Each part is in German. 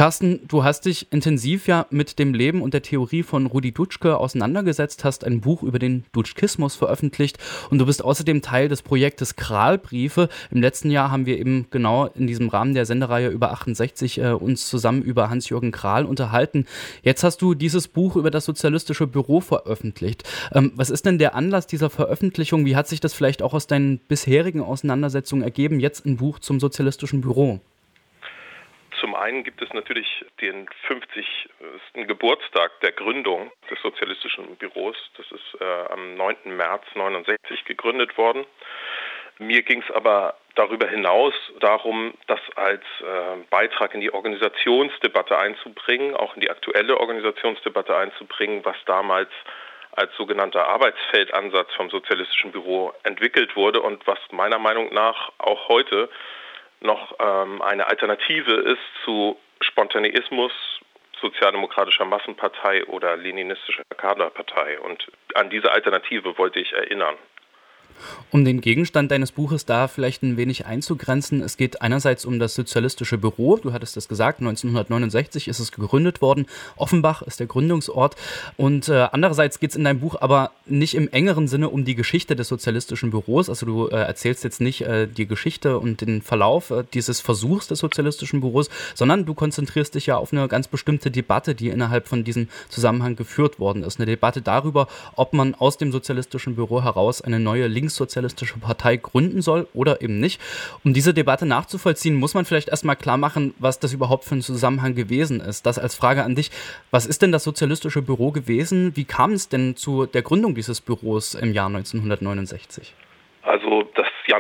Carsten, du hast dich intensiv ja mit dem Leben und der Theorie von Rudi Dutschke auseinandergesetzt, hast ein Buch über den Dutschkismus veröffentlicht und du bist außerdem Teil des Projektes Kralbriefe. Im letzten Jahr haben wir eben genau in diesem Rahmen der Sendereihe über 68 uns zusammen über Hans-Jürgen Krahl unterhalten. Jetzt hast du dieses Buch über das Sozialistische Büro veröffentlicht. Was ist denn der Anlass dieser Veröffentlichung? Wie hat sich das vielleicht auch aus deinen bisherigen Auseinandersetzungen ergeben, jetzt ein Buch zum Sozialistischen Büro? Zum einen gibt es natürlich den 50. Geburtstag der Gründung des Sozialistischen Büros. Das ist am 9. März 1969 gegründet worden. Mir ging es aber darüber hinaus darum, das als Beitrag in die Organisationsdebatte einzubringen, auch in die aktuelle Organisationsdebatte einzubringen, was damals als sogenannter Arbeitsfeldansatz vom Sozialistischen Büro entwickelt wurde und was meiner Meinung nach auch heute noch eine Alternative ist zu Spontaneismus, sozialdemokratischer Massenpartei oder leninistischer Kaderpartei. Und an diese Alternative wollte ich erinnern. Um den Gegenstand deines Buches da vielleicht ein wenig einzugrenzen, es geht einerseits um das Sozialistische Büro, du hattest es gesagt, 1969 ist es gegründet worden, Offenbach ist der Gründungsort und andererseits geht es in deinem Buch aber nicht im engeren Sinne um die Geschichte des Sozialistischen Büros, also du erzählst jetzt nicht die Geschichte und den Verlauf dieses Versuchs des Sozialistischen Büros, sondern du konzentrierst dich ja auf eine ganz bestimmte Debatte, die innerhalb von diesem Zusammenhang geführt worden ist, eine Debatte darüber, ob man aus dem Sozialistischen Büro heraus eine neue linkssozialistische Partei gründen soll oder eben nicht. Um diese Debatte nachzuvollziehen, muss man vielleicht erstmal klar machen, was das überhaupt für ein Zusammenhang gewesen ist. Das als Frage an dich. Was ist denn das Sozialistische Büro gewesen? Wie kam es denn zu der Gründung dieses Büros im Jahr 1969? Also das Jahr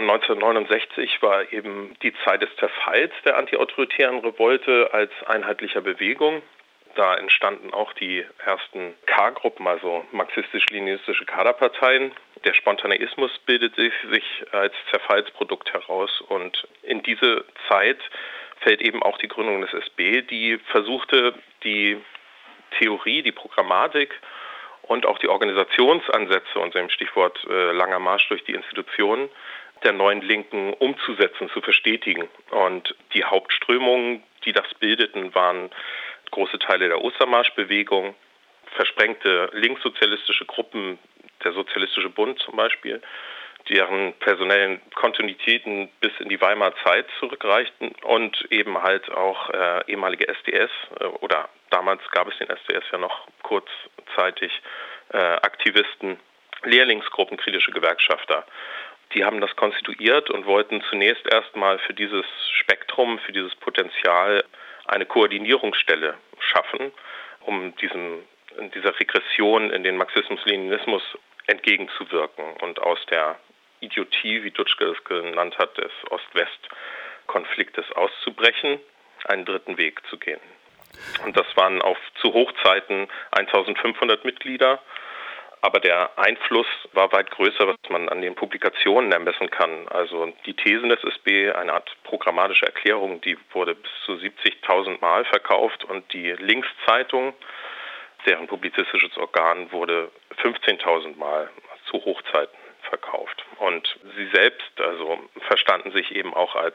1969 war eben die Zeit des Zerfalls der antiautoritären Revolte als einheitlicher Bewegung. Da entstanden auch die ersten K-Gruppen, also marxistisch-leninistische Kaderparteien. Der Spontaneismus bildet sich als Zerfallsprodukt heraus und in diese Zeit fällt eben auch die Gründung des SB, die versuchte, die Theorie, die Programmatik und auch die Organisationsansätze unter dem Stichwort langer Marsch durch die Institutionen der neuen Linken umzusetzen, zu verstetigen. Und die Hauptströmungen, die das bildeten, waren große Teile der Ostermarschbewegung, versprengte linkssozialistische Gruppen, der Sozialistische Bund zum Beispiel, deren personellen Kontinuitäten bis in die Weimarer Zeit zurückreichten und eben halt auch ehemalige SDS oder damals gab es den SDS ja noch kurzzeitig, Aktivisten, Lehrlingsgruppen, kritische Gewerkschafter. Die haben das konstituiert und wollten zunächst erstmal für dieses Spektrum, für dieses Potenzial eine Koordinierungsstelle schaffen, um dieser Regression in den Marxismus-Leninismus entgegenzuwirken und aus der Idiotie, wie Dutschke es genannt hat, des Ost-West-Konfliktes auszubrechen, einen dritten Weg zu gehen. Und das waren zu Hochzeiten 1500 Mitglieder, aber der Einfluss war weit größer, was man an den Publikationen ermessen kann. Also die Thesen des SB, eine Art programmatische Erklärung, die wurde bis zu 70.000 Mal verkauft und die Linkszeitung, deren publizistisches Organ, wurde 15.000 Mal zu Hochzeiten verkauft. Und sie selbst verstanden sich eben auch als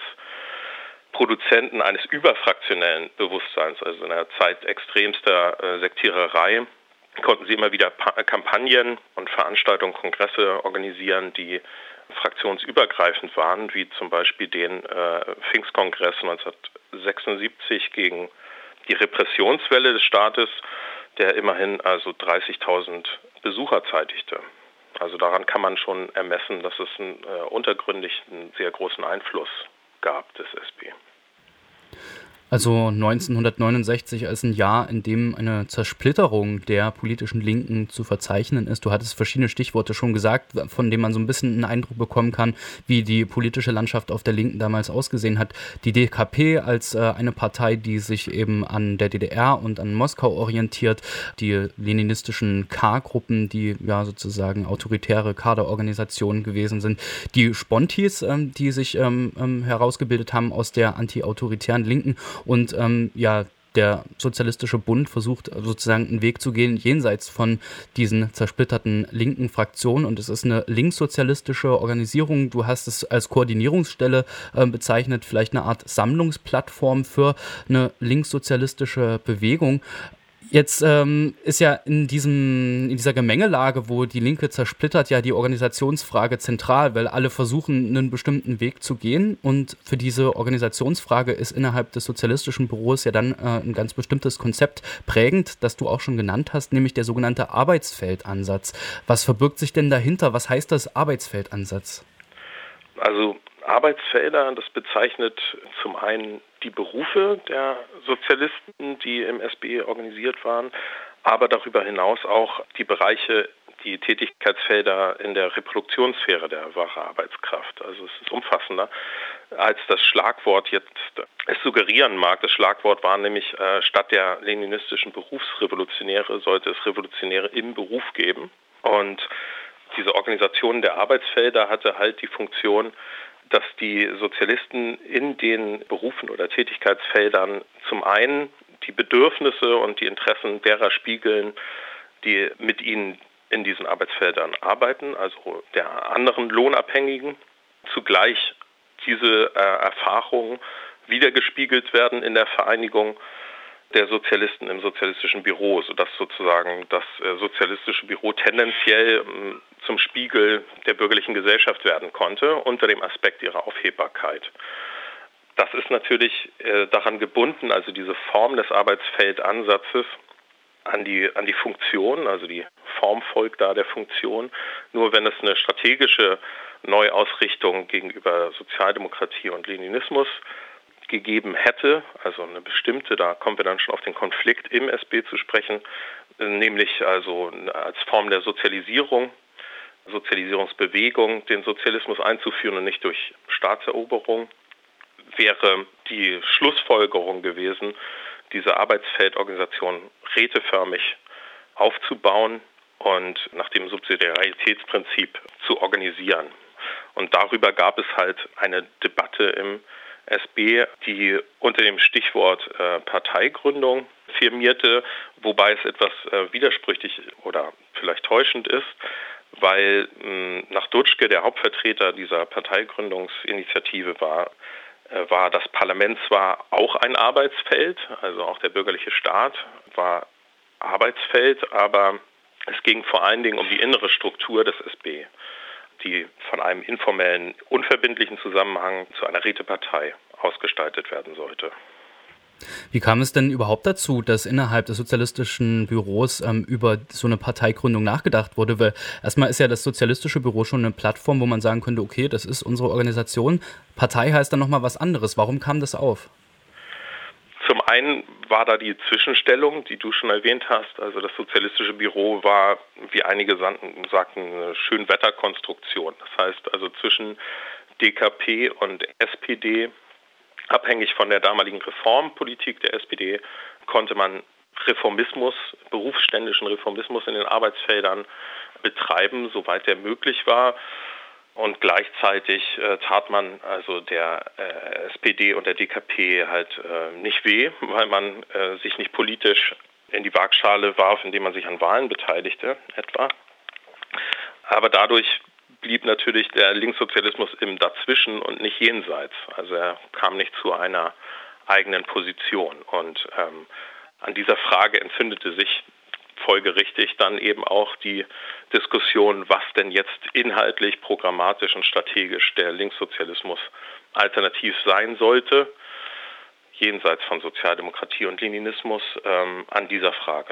Produzenten eines überfraktionellen Bewusstseins, also in einer Zeit extremster Sektiererei, konnten sie immer wieder Kampagnen und Veranstaltungen, Kongresse organisieren, die fraktionsübergreifend waren, wie zum Beispiel den Pfingstkongress 1976 gegen die Repressionswelle des Staates, der immerhin 30.000 Besucher zeitigte. Also daran kann man schon ermessen, dass es untergründig einen sehr großen Einfluss gab des SB. Also 1969 als ein Jahr, in dem eine Zersplitterung der politischen Linken zu verzeichnen ist. Du hattest verschiedene Stichworte schon gesagt, von denen man so ein bisschen einen Eindruck bekommen kann, wie die politische Landschaft auf der Linken damals ausgesehen hat. Die DKP als eine Partei, die sich eben an der DDR und an Moskau orientiert. Die leninistischen K-Gruppen, die ja sozusagen autoritäre Kaderorganisationen gewesen sind. Die Spontis, die sich herausgebildet haben aus der anti-autoritären Linken. Und der Sozialistische Bund versucht sozusagen einen Weg zu gehen jenseits von diesen zersplitterten linken Fraktionen, und es ist eine linkssozialistische Organisierung. Du hast es als Koordinierungsstelle bezeichnet, vielleicht eine Art Sammlungsplattform für eine linkssozialistische Bewegung. Jetzt ist ja in dieser Gemengelage, wo die Linke zersplittert, ja die Organisationsfrage zentral, weil alle versuchen, einen bestimmten Weg zu gehen. Und für diese Organisationsfrage ist innerhalb des sozialistischen Büros ja dann ein ganz bestimmtes Konzept prägend, das du auch schon genannt hast, nämlich der sogenannte Arbeitsfeldansatz. Was verbirgt sich denn dahinter? Was heißt das Arbeitsfeldansatz? Also Arbeitsfelder, das bezeichnet zum einen die Berufe der Sozialisten, die im SBE organisiert waren, aber darüber hinaus auch die Bereiche, die Tätigkeitsfelder in der Reproduktionssphäre der wahren Arbeitskraft. Also es ist umfassender, als das Schlagwort jetzt es suggerieren mag. Das Schlagwort war nämlich, statt der leninistischen Berufsrevolutionäre sollte es Revolutionäre im Beruf geben. Und diese Organisation der Arbeitsfelder hatte halt die Funktion, dass die Sozialisten in den Berufen oder Tätigkeitsfeldern zum einen die Bedürfnisse und die Interessen derer spiegeln, die mit ihnen in diesen Arbeitsfeldern arbeiten, also der anderen Lohnabhängigen, zugleich diese Erfahrungen wiedergespiegelt werden in der Vereinigung der Sozialisten im sozialistischen Büro, sodass sozusagen das sozialistische Büro tendenziell zum Spiegel der bürgerlichen Gesellschaft werden konnte, unter dem Aspekt ihrer Aufhebbarkeit. Das ist natürlich daran gebunden, also diese Form des Arbeitsfeldansatzes an die Funktion, also die Form folgt da der Funktion. Nur wenn es eine strategische Neuausrichtung gegenüber Sozialdemokratie und Leninismus gegeben hätte, also eine bestimmte, da kommen wir dann schon auf den Konflikt im SB zu sprechen, nämlich also als Form der Sozialisierungsbewegung, den Sozialismus einzuführen und nicht durch Staatseroberung, wäre die Schlussfolgerung gewesen, diese Arbeitsfeldorganisation räteförmig aufzubauen und nach dem Subsidiaritätsprinzip zu organisieren. Und darüber gab es halt eine Debatte im SB, die unter dem Stichwort Parteigründung firmierte, wobei es etwas widersprüchlich oder vielleicht täuschend ist, weil nach Dutschke, der Hauptvertreter dieser Parteigründungsinitiative war das Parlament zwar auch ein Arbeitsfeld, also auch der bürgerliche Staat war Arbeitsfeld, aber es ging vor allen Dingen um die innere Struktur des SB, die von einem informellen, unverbindlichen Zusammenhang zu einer Rätepartei ausgestaltet werden sollte. Wie kam es denn überhaupt dazu, dass innerhalb des sozialistischen Büros über so eine Parteigründung nachgedacht wurde? Weil erstmal ist ja das sozialistische Büro schon eine Plattform, wo man sagen könnte, okay, das ist unsere Organisation. Partei heißt dann nochmal was anderes. Warum kam das auf? Zum einen war da die Zwischenstellung, die du schon erwähnt hast. Also das sozialistische Büro war, wie einige sagten, eine Schönwetterkonstruktion. Das heißt also zwischen DKP und SPD, abhängig von der damaligen Reformpolitik der SPD, konnte man Reformismus, berufsständischen Reformismus in den Arbeitsfeldern betreiben, soweit der möglich war. Und gleichzeitig tat man also der SPD und der DKP halt nicht weh, weil man sich nicht politisch in die Waagschale warf, indem man sich an Wahlen beteiligte etwa. Aber dadurch blieb natürlich der Linkssozialismus im Dazwischen und nicht jenseits. Also er kam nicht zu einer eigenen Position. Und an dieser Frage entzündete sich folgerichtig dann eben auch die Diskussion, was denn jetzt inhaltlich, programmatisch und strategisch der Linkssozialismus alternativ sein sollte, jenseits von Sozialdemokratie und Leninismus, an dieser Frage.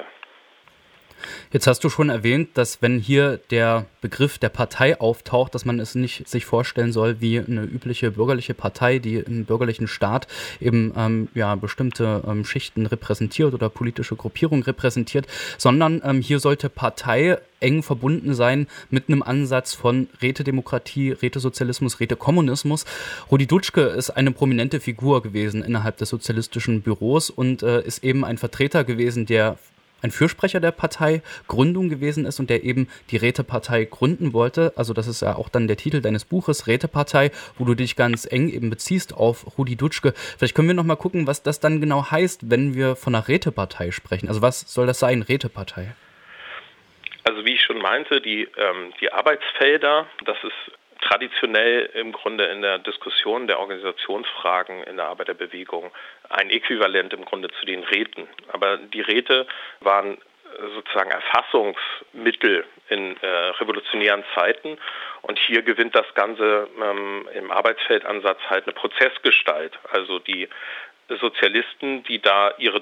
Jetzt hast du schon erwähnt, dass wenn hier der Begriff der Partei auftaucht, dass man es nicht sich vorstellen soll wie eine übliche bürgerliche Partei, die im bürgerlichen Staat eben bestimmte Schichten repräsentiert oder politische Gruppierungen repräsentiert, sondern hier sollte Partei eng verbunden sein mit einem Ansatz von Rätedemokratie, Rätesozialismus, Rätekommunismus. Rudi Dutschke ist eine prominente Figur gewesen innerhalb des sozialistischen Büros und ist eben ein Vertreter gewesen, der ein Fürsprecher der Parteigründung gewesen ist und der eben die Rätepartei gründen wollte. Also das ist ja auch dann der Titel deines Buches, Rätepartei, wo du dich ganz eng eben beziehst auf Rudi Dutschke. Vielleicht können wir noch mal gucken, was das dann genau heißt, wenn wir von einer Rätepartei sprechen. Also was soll das sein, Rätepartei? Also wie ich schon meinte, die Arbeitsfelder, das ist traditionell im Grunde in der Diskussion der Organisationsfragen in der Arbeiterbewegung ein Äquivalent im Grunde zu den Räten. Aber die Räte waren sozusagen Erfassungsmittel in revolutionären Zeiten. Und hier gewinnt das Ganze im Arbeitsfeldansatz halt eine Prozessgestalt. Also die Sozialisten, die da ihre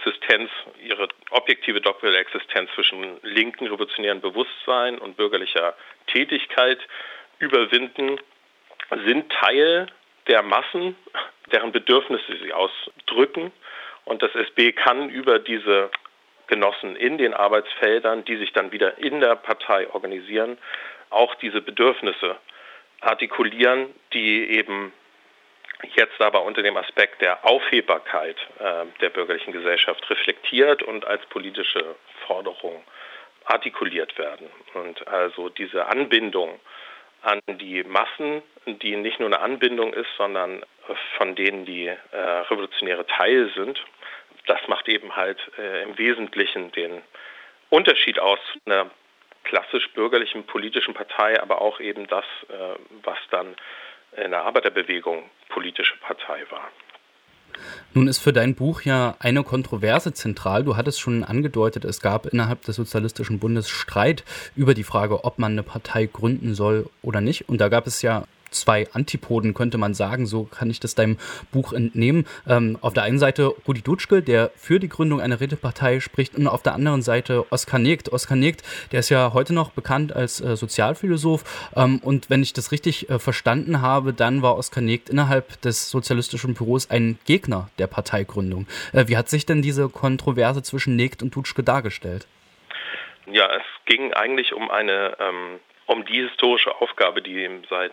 objektive Doppelexistenz zwischen linken revolutionären Bewusstsein und bürgerlicher Tätigkeit überwinden, sind Teil der Massen, deren Bedürfnisse sie ausdrücken. Und das SB kann über diese Genossen in den Arbeitsfeldern, die sich dann wieder in der Partei organisieren, auch diese Bedürfnisse artikulieren, die eben jetzt aber unter dem Aspekt der Aufhebbarkeit der bürgerlichen Gesellschaft reflektiert und als politische Forderung artikuliert werden. Und also diese Anbindung an die Massen, die nicht nur eine Anbindung ist, sondern von denen die revolutionäre Teil sind, das macht eben halt im Wesentlichen den Unterschied aus einer klassisch bürgerlichen politischen Partei, aber auch eben das, was dann in der Arbeiterbewegung politische Partei war. Nun ist für dein Buch ja eine Kontroverse zentral. Du hattest schon angedeutet, es gab innerhalb des Sozialistischen Bundes Streit über die Frage, ob man eine Partei gründen soll oder nicht. Und da gab es ja zwei Antipoden, könnte man sagen, so kann ich das deinem Buch entnehmen. Auf der einen Seite Rudi Dutschke, der für die Gründung einer Rätepartei spricht, und auf der anderen Seite Oskar Negd. Oskar Negd, der ist ja heute noch bekannt als Sozialphilosoph, und wenn ich das richtig verstanden habe, dann war Oskar Negd innerhalb des Sozialistischen Büros ein Gegner der Parteigründung. Wie hat sich denn diese Kontroverse zwischen Negd und Dutschke dargestellt? Ja, es ging eigentlich um die historische Aufgabe, die ihm seit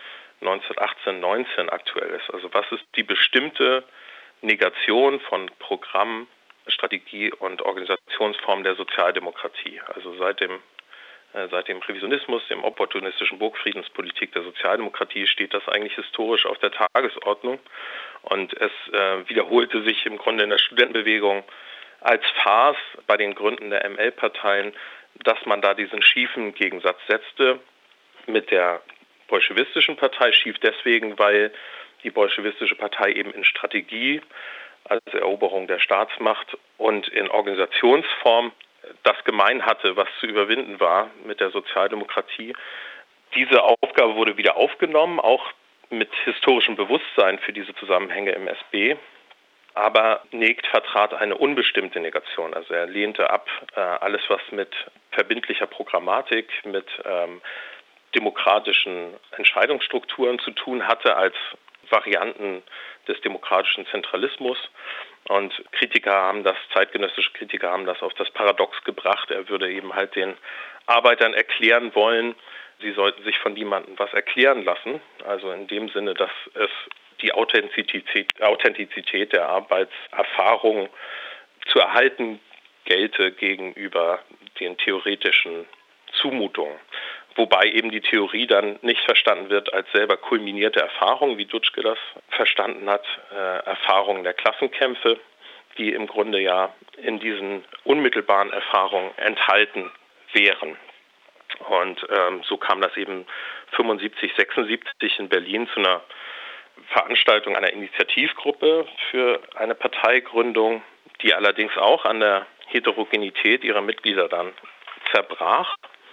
1918, 19 aktuell ist. Also was ist die bestimmte Negation von Programm, Strategie und Organisationsform der Sozialdemokratie? Also seit dem Revisionismus, dem opportunistischen Burgfriedenspolitik der Sozialdemokratie steht das eigentlich historisch auf der Tagesordnung. Und es wiederholte sich im Grunde in der Studentenbewegung als Farce bei den Gründen der ML-Parteien, dass man da diesen schiefen Gegensatz setzte mit der bolschewistischen Partei, schief deswegen, weil die bolschewistische Partei eben in Strategie als Eroberung der Staatsmacht und in Organisationsform das gemein hatte, was zu überwinden war mit der Sozialdemokratie. Diese Aufgabe wurde wieder aufgenommen, auch mit historischem Bewusstsein für diese Zusammenhänge im SB. Aber Negd vertrat eine unbestimmte Negation. Also er lehnte ab alles, was mit verbindlicher Programmatik, mit demokratischen Entscheidungsstrukturen zu tun hatte, als Varianten des demokratischen Zentralismus. Und zeitgenössische Kritiker haben das auf das Paradox gebracht. Er würde eben halt den Arbeitern erklären wollen, sie sollten sich von niemandem was erklären lassen. Also in dem Sinne, dass es die Authentizität der Arbeitserfahrung zu erhalten gelte gegenüber den theoretischen Zumutungen. Wobei eben die Theorie dann nicht verstanden wird als selber kulminierte Erfahrung, wie Dutschke das verstanden hat, Erfahrungen der Klassenkämpfe, die im Grunde ja in diesen unmittelbaren Erfahrungen enthalten wären. Und so kam das eben 75, 76 in Berlin zu einer Veranstaltung einer Initiativgruppe für eine Parteigründung, die allerdings auch an der Heterogenität ihrer Mitglieder dann zerbrach.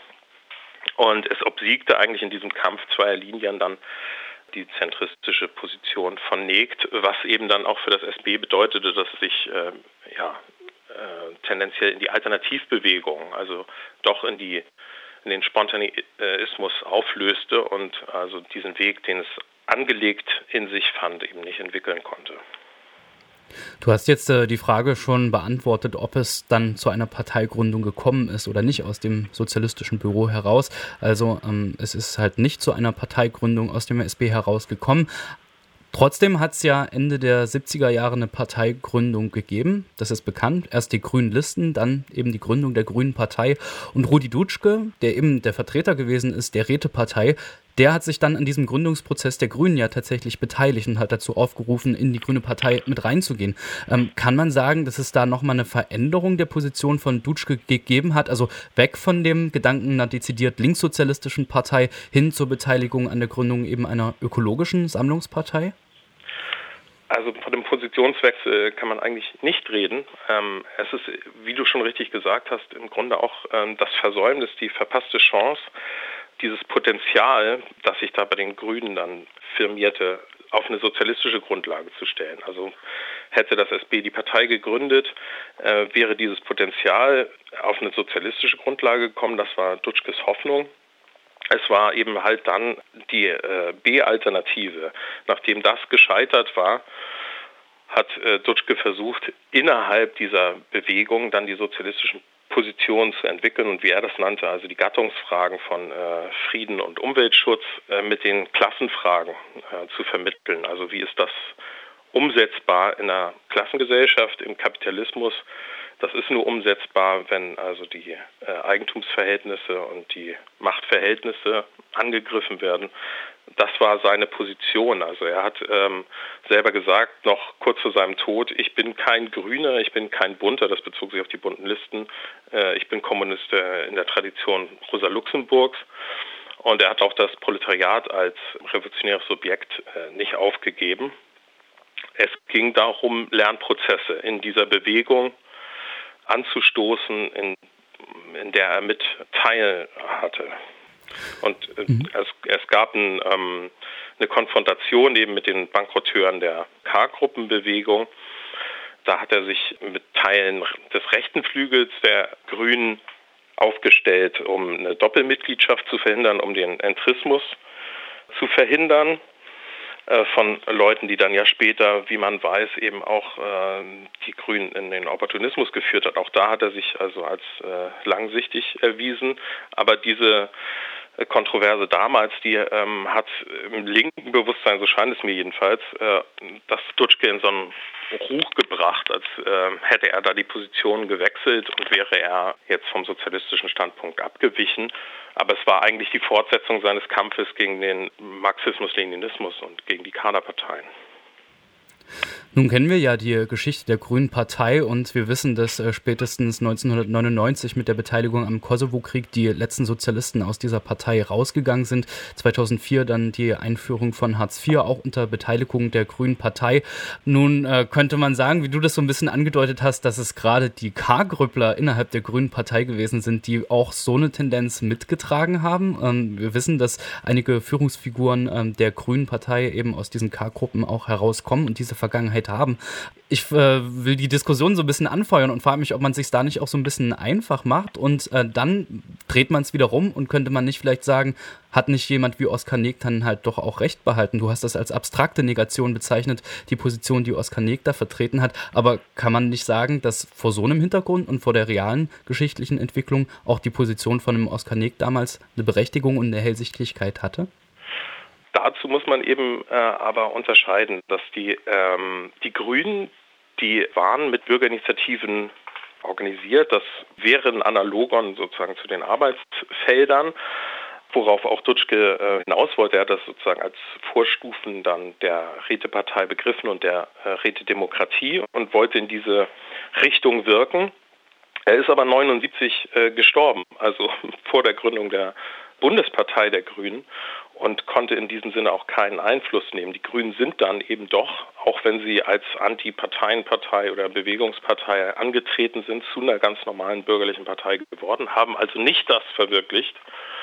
Und es obsiegte eigentlich in diesem Kampf zweier Linien dann die zentristische Position von Negd, was eben dann auch für das SB bedeutete, dass es sich tendenziell in die Alternativbewegung, also doch in den Spontaneismus auflöste und also diesen Weg, den es angelegt in sich fand, eben nicht entwickeln konnte. Du hast jetzt die Frage schon beantwortet, ob es dann zu einer Parteigründung gekommen ist oder nicht aus dem sozialistischen Büro heraus. Also es ist halt nicht zu einer Parteigründung aus dem SB herausgekommen. Trotzdem hat es ja Ende der 70er Jahre eine Parteigründung gegeben. Das ist bekannt. Erst die Grünen Listen, dann eben die Gründung der Grünen Partei. Und Rudi Dutschke, der eben der Vertreter gewesen ist der Rätepartei, der hat sich dann an diesem Gründungsprozess der Grünen ja tatsächlich beteiligt und hat dazu aufgerufen, in die Grüne Partei mit reinzugehen. Kann man sagen, dass es da nochmal eine Veränderung der Position von Dutschke gegeben hat? Also weg von dem Gedanken einer dezidiert linkssozialistischen Partei hin zur Beteiligung an der Gründung eben einer ökologischen Sammlungspartei? Also von dem Positionswechsel kann man eigentlich nicht reden. Es ist, wie du schon richtig gesagt hast, im Grunde auch das Versäumnis, die verpasste Chance, dieses Potenzial, das sich da bei den Grünen dann firmierte, auf eine sozialistische Grundlage zu stellen. Also hätte das SB die Partei gegründet, wäre dieses Potenzial auf eine sozialistische Grundlage gekommen. Das war Dutschkes Hoffnung. Es war eben halt dann die B-Alternative. Nachdem das gescheitert war, hat Dutschke versucht, innerhalb dieser Bewegung dann die sozialistischen Positionen zu entwickeln und wie er das nannte, also die Gattungsfragen von Frieden und Umweltschutz mit den Klassenfragen zu vermitteln. Also wie ist das umsetzbar in einer Klassengesellschaft, im Kapitalismus? Das ist nur umsetzbar, wenn also die Eigentumsverhältnisse und die Machtverhältnisse angegriffen werden. Das war seine Position. Also er hat selber gesagt, noch kurz vor seinem Tod, ich bin kein Grüner, ich bin kein Bunter, das bezog sich auf die bunten Listen. Ich bin Kommunist in der Tradition Rosa Luxemburgs. Und er hat auch das Proletariat als revolutionäres Subjekt nicht aufgegeben. Es ging darum, Lernprozesse in dieser Bewegung anzustoßen, in der er mit Teil hatte. Und es gab eine Konfrontation eben mit den Bankerotteuren der K-Gruppenbewegung. Da hat er sich mit Teilen des rechten Flügels der Grünen aufgestellt, um eine Doppelmitgliedschaft zu verhindern, um den Entrismus zu verhindern. Von Leuten, die dann ja später, wie man weiß, eben auch die Grünen in den Opportunismus geführt hat. Auch da hat er sich also als langsichtig erwiesen. Aber diese Kontroverse damals, die hat im linken Bewusstsein, so scheint es mir jedenfalls, das Dutschke in so einen Ruch gebracht, als hätte er da die Position gewechselt und wäre er jetzt vom sozialistischen Standpunkt abgewichen. Aber es war eigentlich die Fortsetzung seines Kampfes gegen den Marxismus-Leninismus und gegen die Kaderparteien. Nun kennen wir ja die Geschichte der Grünen Partei und wir wissen, dass spätestens 1999 mit der Beteiligung am Kosovo-Krieg die letzten Sozialisten aus dieser Partei rausgegangen sind. 2004 dann die Einführung von Hartz IV, auch unter Beteiligung der Grünen Partei. Nun könnte man sagen, wie du das so ein bisschen angedeutet hast, dass es gerade die K-Grüppler innerhalb der Grünen Partei gewesen sind, die auch so eine Tendenz mitgetragen haben. Wir wissen, dass einige Führungsfiguren der Grünen Partei eben aus diesen K-Gruppen auch herauskommen und diese Vergangenheit haben. Ich will die Diskussion so ein bisschen anfeuern und frage mich, ob man es sich da nicht auch so ein bisschen einfach macht und dann dreht man es wieder rum und könnte man nicht vielleicht sagen, hat nicht jemand wie Oskar Neg dann halt doch auch recht behalten? Du hast das als abstrakte Negation bezeichnet, die Position, die Oskar Neg da vertreten hat, aber kann man nicht sagen, dass vor so einem Hintergrund und vor der realen geschichtlichen Entwicklung auch die Position von einem Oskar Neg damals eine Berechtigung und eine Erhellsichtlichkeit hatte? Dazu muss man eben aber unterscheiden, dass die Grünen, die waren mit Bürgerinitiativen organisiert. Das wäre ein Analogon sozusagen zu den Arbeitsfeldern, worauf auch Dutschke hinaus wollte. Er hat das sozusagen als Vorstufen dann der Rätepartei begriffen und der Rätedemokratie und wollte in diese Richtung wirken. Er ist aber 1979 gestorben, also vor der Gründung der Bundespartei der Grünen und konnte in diesem Sinne auch keinen Einfluss nehmen. Die Grünen sind dann eben doch, auch wenn sie als Anti-Parteienpartei oder Bewegungspartei angetreten sind, zu einer ganz normalen bürgerlichen Partei geworden, haben also nicht das verwirklicht,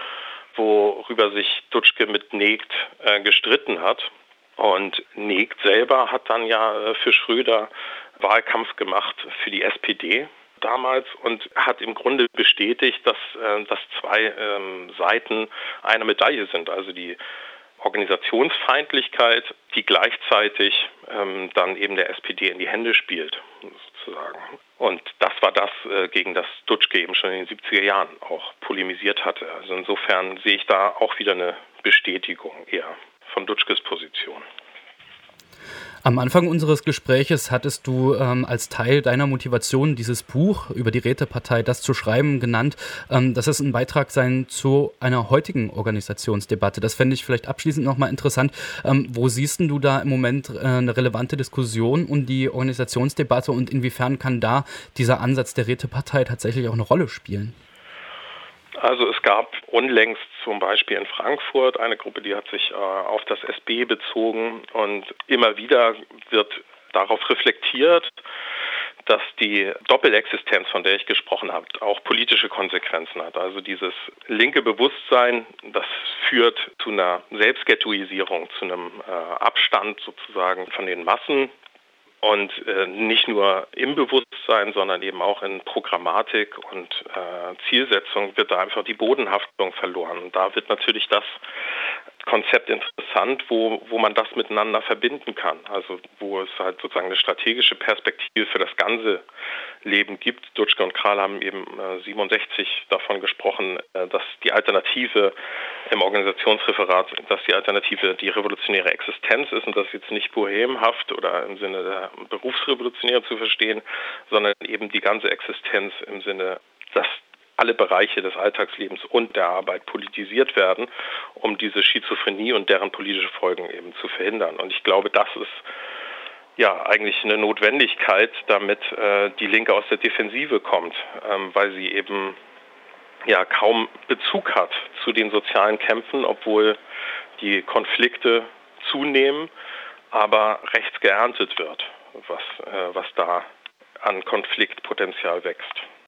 worüber sich Dutschke mit Negt gestritten hat. Und Negt selber hat dann ja für Schröder Wahlkampf gemacht für die SPD damals und hat im Grunde bestätigt, dass zwei Seiten einer Medaille sind. Also die Organisationsfeindlichkeit, die gleichzeitig dann eben der SPD in die Hände spielt, sozusagen. Und das war das, gegen das Dutschke eben schon in den 70er Jahren auch polemisiert hatte. Also insofern sehe ich da auch wieder eine Bestätigung eher von Dutschkes Position. Am Anfang unseres Gespräches hattest du als Teil deiner Motivation, dieses Buch über die Rätepartei, das zu schreiben, genannt, dass es ein Beitrag sein zu einer heutigen Organisationsdebatte. Das fände ich vielleicht abschließend nochmal interessant. Wo siehst du da im Moment eine relevante Diskussion um die Organisationsdebatte und inwiefern kann da dieser Ansatz der Rätepartei tatsächlich auch eine Rolle spielen? Also es gab unlängst zum Beispiel in Frankfurt eine Gruppe, die hat sich auf das SB bezogen und immer wieder wird darauf reflektiert, dass die Doppelexistenz, von der ich gesprochen habe, auch politische Konsequenzen hat. Also dieses linke Bewusstsein, das führt zu einer Selbstghettoisierung, zu einem Abstand sozusagen von den Massen. Und nicht nur im Bewusstsein, sondern eben auch in Programmatik und Zielsetzung wird da einfach die Bodenhaftung verloren. Und da wird natürlich das Konzept interessant, wo man das miteinander verbinden kann. Also wo es halt sozusagen eine strategische Perspektive für das ganze Leben gibt. Dutschke und Kral haben eben 67 davon gesprochen, dass die Alternative im Organisationsreferat, dass die Alternative die revolutionäre Existenz ist und das jetzt nicht bohemhaft oder im Sinne der Berufsrevolutionäre zu verstehen, sondern eben die ganze Existenz im Sinne, dass alle Bereiche des Alltagslebens und der Arbeit politisiert werden, um diese Schizophrenie und deren politische Folgen eben zu verhindern. Und ich glaube, das ist ja eigentlich eine Notwendigkeit, damit die Linke aus der Defensive kommt, weil sie eben ja kaum Bezug hat zu den sozialen Kämpfen, obwohl die Konflikte zunehmen, aber rechts geerntet wird, was da an Konfliktpotenzial wächst.